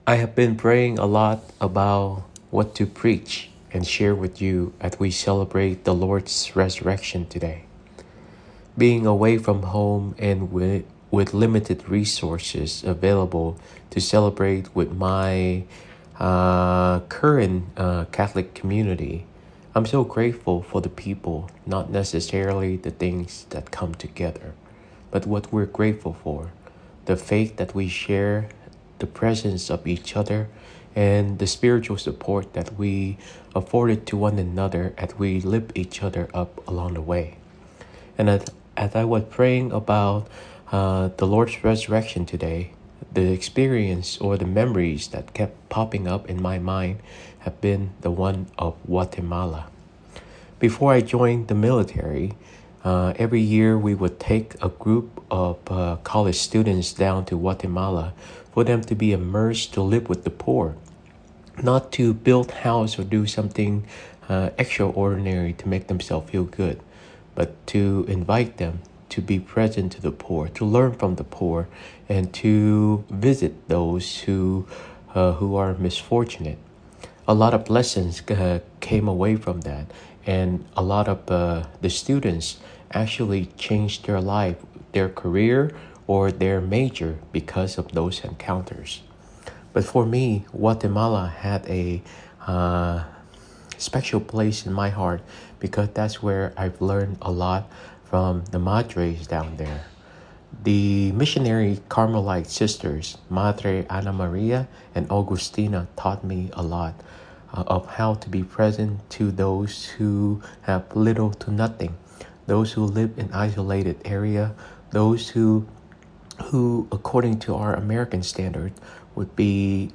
I have been praying a lot about what to preach and share with you as we celebrate the Lord's resurrection today. Being away from home and with limited resources available to celebrate with my current Catholic community, I'm so grateful for the people, not necessarily the things that come together, but what we're grateful for, the faith that we share, the presence of each other, and the spiritual support that we afforded to one another as we lift each other up along the way. And as I was praying about the Lord's resurrection today, the experience or the memories that kept popping up in my mind have been the one of Guatemala. Before I joined the military, every year we would take a group of college students down to Guatemala for them to be immersed to live with the poor, not to build house or do something extraordinary to make themselves feel good, but to invite them to be present to the poor, to learn from the poor, and to visit those who are misfortunate. A lot of lessons came away from that, and a lot of the students actually changed their life, their career, or their major because of those encounters. But for me, Guatemala had a special place in my heart because that's where I've learned a lot from the madres down there. The missionary Carmelite sisters, Madre Ana Maria and Augustina, taught me a lot of how to be present to those who have little to nothing, those who live in isolated area, those who according to our American standard, would be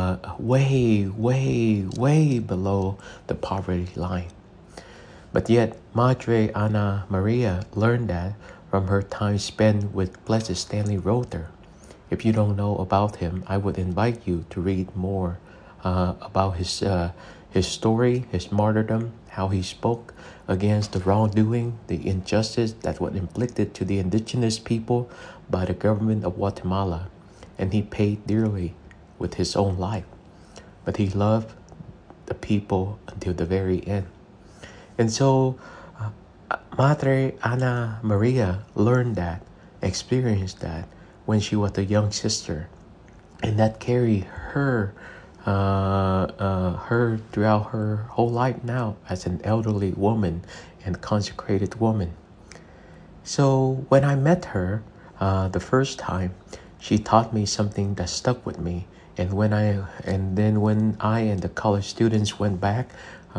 way below the poverty line. But yet, Madre Ana Maria learned that from her time spent with Blessed Stanley Rother. If you don't know about him, I would invite you to read more about his story, his martyrdom, how he spoke against the wrongdoing, the injustice that was inflicted to the indigenous people by the government of Guatemala, and he paid dearly with his own life. But he loved the people until the very end. And so, Madre Ana Maria learned that, experienced that when she was a young sister, and that carried her throughout her whole life now as an elderly woman and consecrated woman. So when I met her the first time, she taught me something that stuck with me. And when I and the college students went back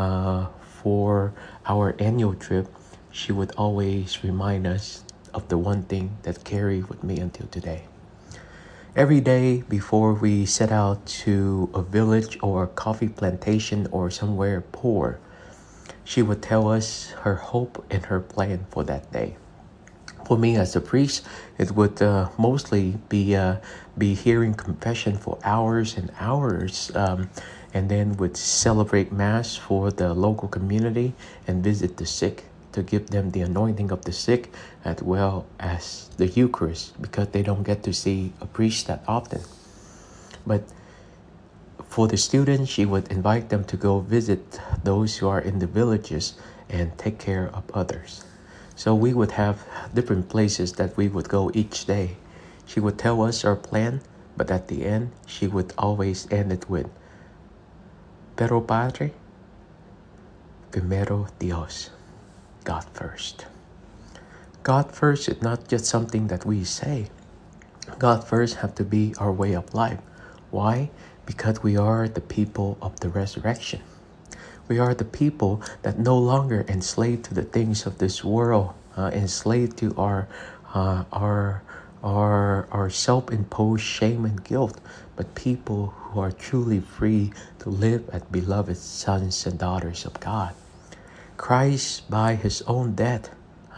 for our annual trip, she would always remind us of the one thing that carried with me until today. Every day before we set out to a village or a coffee plantation or somewhere poor, she would tell us her hope and her plan for that day. For me as a priest, it would mostly be hearing confession for hours and hours, and then would celebrate Mass for the local community and visit the sick to give them the anointing of the sick as well as the Eucharist, because they don't get to see a priest that often. But for the students, she would invite them to go visit those who are in the villages and take care of others. So we would have different places that we would go each day. She would tell us our plan, but at the end, she would always end it with, Pero Padre, primero Dios, God first. God first is not just something that we say. God first have to be our way of life. Why? Because we are the people of the resurrection. We are the people that no longer enslaved to the things of this world, enslaved to our self-imposed shame and guilt, but people who are truly free to live as beloved sons and daughters of God. Christ, by his own death,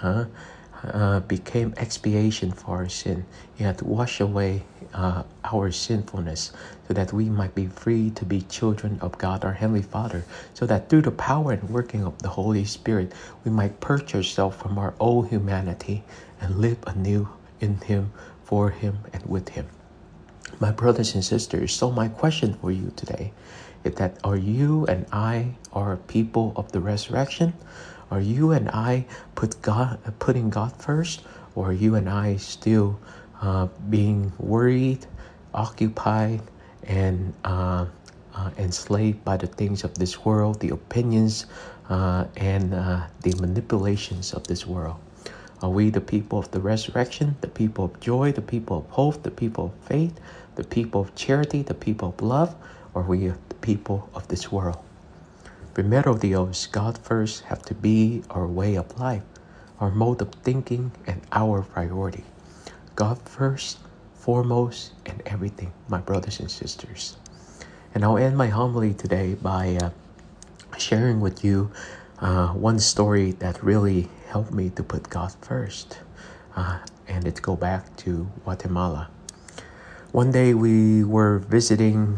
became expiation for our sin. He had to wash away our sinfulness so that we might be free to be children of God, our Heavenly Father, so that through the power and working of the Holy Spirit, we might purge ourselves from our old humanity and live anew in Him, for Him, and with Him. My brothers and sisters, so my question for you today is that are you and I are people of the resurrection? Are you and I putting God first? Or are you and I still being worried, occupied, and enslaved by the things of this world, the opinions and the manipulations of this world? Are we the people of the resurrection, the people of joy, the people of hope, the people of faith, the people of charity, the people of love, or are we the people of this world? Primero Dios, God first have to be our way of life, our mode of thinking, and our priority. God first, foremost, and everything, my brothers and sisters. And I'll end my homily today by sharing with you one story that really helped me to put God first. And it go back to Guatemala. One day we were visiting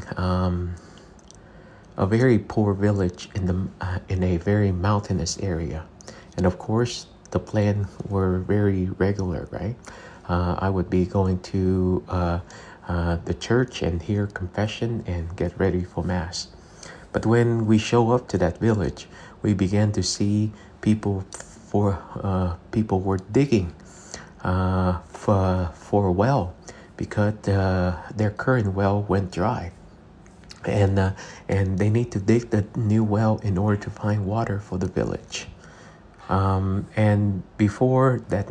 a very poor village in a very mountainous area, and of course the plan were very regular, right? I would be going to the church and hear confession and get ready for mass. But when we show up to that village, we began to see people were digging for a well because their current well went dry, and they need to dig the new well in order to find water for the village. And before that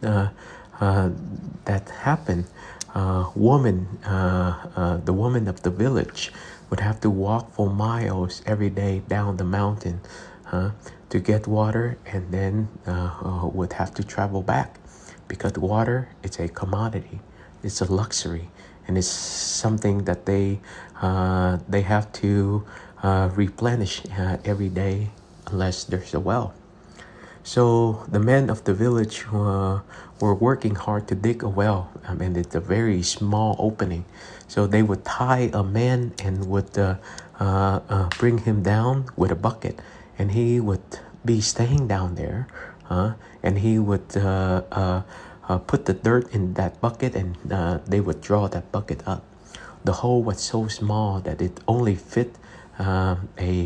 that happened, the woman of the village would have to walk for miles every day down the mountain to get water, and then would have to travel back because water is a commodity, it's a luxury, and it's something that they have to replenish every day unless there's a well. So the men of the village were working hard to dig a well. I mean, it's a very small opening. So they would tie a man and would bring him down with a bucket, and he would be staying down there, and he would put the dirt in that bucket, and they would draw that bucket up. The hole was so small that it only fit a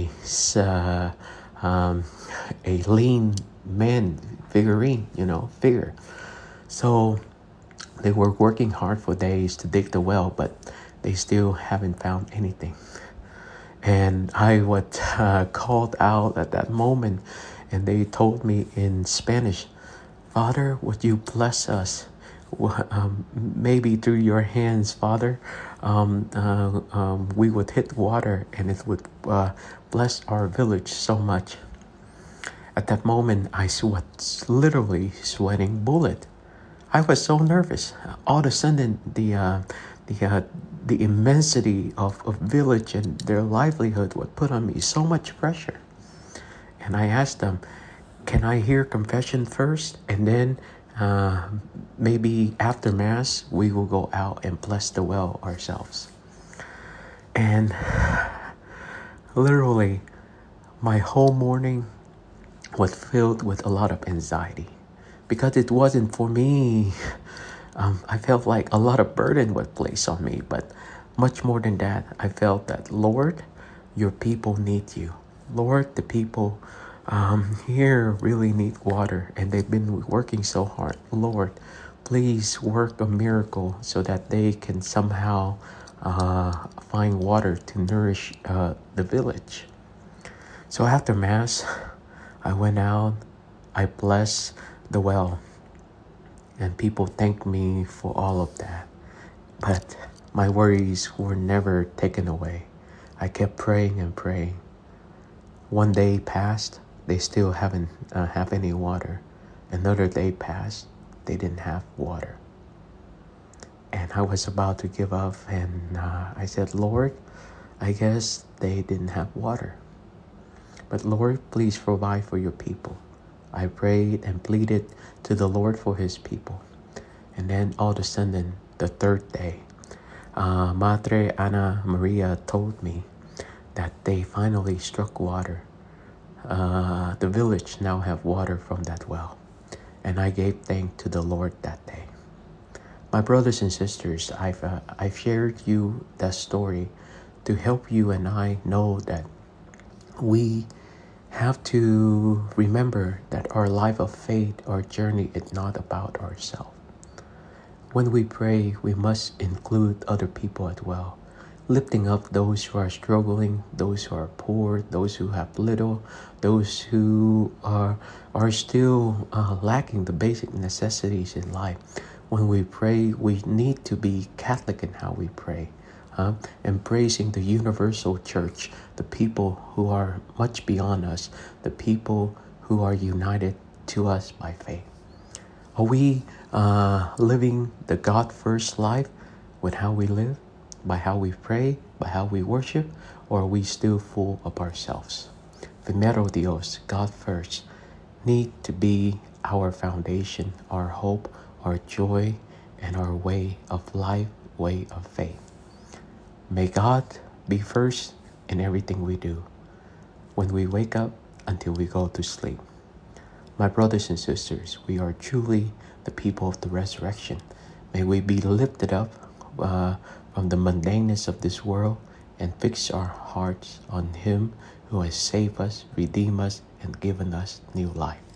lean man figure. So they were working hard for days to dig the well, but they still haven't found anything. And I was called out at that moment, and they told me in Spanish, "Father, would you bless us? Maybe through your hands, Father, we would hit water and it would bless our village so much." At that moment, I was literally sweating bullet. I was so nervous. All of a sudden, the immensity of village and their livelihood would put on me so much pressure. And I asked them, "Can I hear confession first, and then maybe after mass we will go out and bless the well ourselves?" And literally, my whole morning was filled with a lot of anxiety because it wasn't for me. I felt like a lot of burden was placed on me, but much more than that, I felt that, Lord, your people need you. Lord, the people here really need water, and they've been working so hard. Lord, please work a miracle so that they can somehow find water to nourish the village. So after Mass, I went out, I blessed the well, and people thanked me for all of that. But my worries were never taken away. I kept praying and praying. One day passed, they still haven't have any water. Another day passed, they didn't have water. And I was about to give up, and I said, Lord, I guess they didn't have water. But Lord, please provide for your people. I prayed and pleaded to the Lord for his people. And then all of a sudden, the third day, Madre Ana Maria told me that they finally struck water. The village now have water from that well. And I gave thanks to the Lord that day. My brothers and sisters, I've shared you that story to help you and I know that we have to remember that our life of faith, our journey is not about ourselves. When we pray, we must include other people as well, lifting up those who are struggling, those who are poor, those who have little, those who are still lacking the basic necessities in life. When we pray, we need to be Catholic in how we pray, embracing the universal church, the people who are much beyond us, the people who are united to us by faith. Are we living the God first life with how we live, by how we pray, by how we worship, or are we still full of ourselves? Primero Dios, God first, need to be our foundation, our hope, our joy, and our way of life, way of faith. May God be first in everything we do, when we wake up until we go to sleep. My brothers and sisters, we are truly the people of the resurrection. May we be lifted up from the mundaneness of this world and fix our hearts on Him who has saved us, redeemed us, and given us new life.